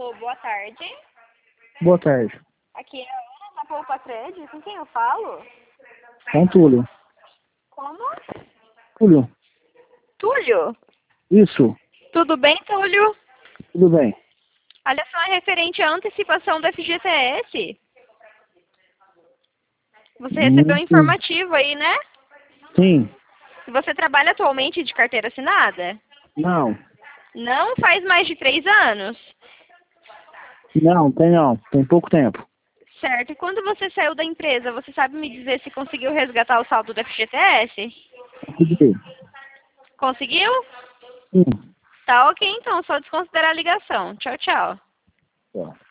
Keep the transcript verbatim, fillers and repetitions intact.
Alô, boa tarde. Boa tarde. Aqui é a Ana da Poupa Cred. Com quem eu falo? Com Túlio. Como? Túlio. Túlio? Isso. Tudo bem, Túlio? Tudo bem. Olha só, é referente à antecipação do F G T S. Você recebeu um Hum, informativo aí, né? Sim. Você trabalha atualmente de carteira assinada? Não. Não faz mais de três anos? Não, tem não. Tem pouco tempo. Certo. E quando você saiu da empresa, você sabe me dizer se conseguiu resgatar o saldo do F G T S? Consegui. Conseguiu? Sim. Tá ok, então. Só desconsiderar a ligação. Tchau, tchau. Tá.